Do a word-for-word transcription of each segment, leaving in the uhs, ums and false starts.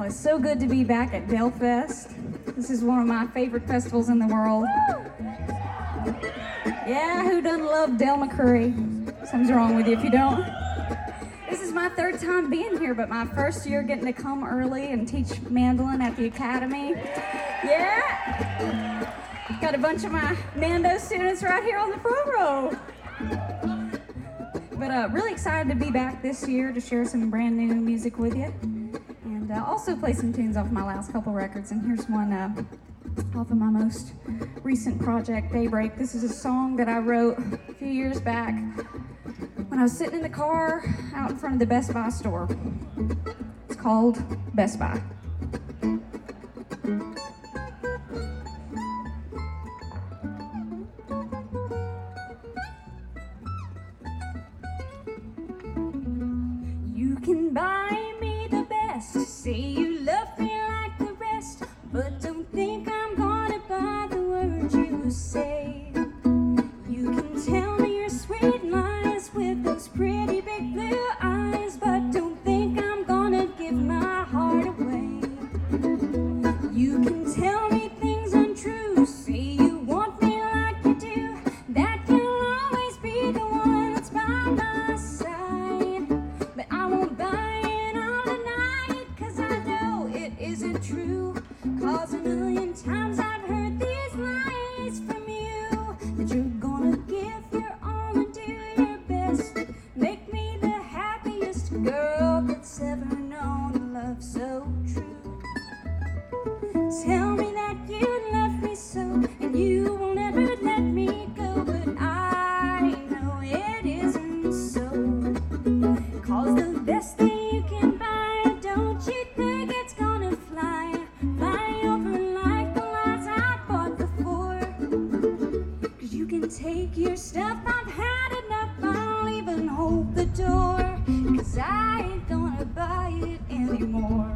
it's so good to be back at Delfest. This is one of my favorite festivals in the world. Yeah, who doesn't love Del McCoury? Something's wrong with you if you don't. This is my third time being here, but my first year getting to come early and teach mandolin at the Academy. Yeah! Got a bunch of my Mando students right here on the front row. But uh, really excited to be back this year to share some brand new music with you. And uh, also play some tunes off my last couple records. And here's one uh, off of my most recent project, Daybreak. This is a song that I wrote a few years back when I was sitting in the car out in front of the Best Buy store. It's called Best Buy. You can buy me the best, say you love me like the rest, but don't think I'm gonna buy the words you say. You can tell me your sweet lies with those pretty big blue eyes, but don't think I'm gonna give my heart away. You can tell me things untrue, say you want me like you do, that you'll always be the one that's by my side. But I won't buy it all tonight, cause I know it isn't true. Cause a million times I've heard these lies from you, that you're gonna give your all and do your best, make me the happiest girl that's ever known a love so true. Tell me that you love me so, and you will never let me go, but I know it isn't so. Cause the best thing you can buy, don't you think it's gonna fly, fly over like the lies I bought before. Cause you can take your stuff, I've had enough, I'll even hold the door, cause I ain't gonna buy it anymore.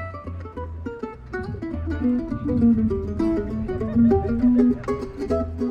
Thank you.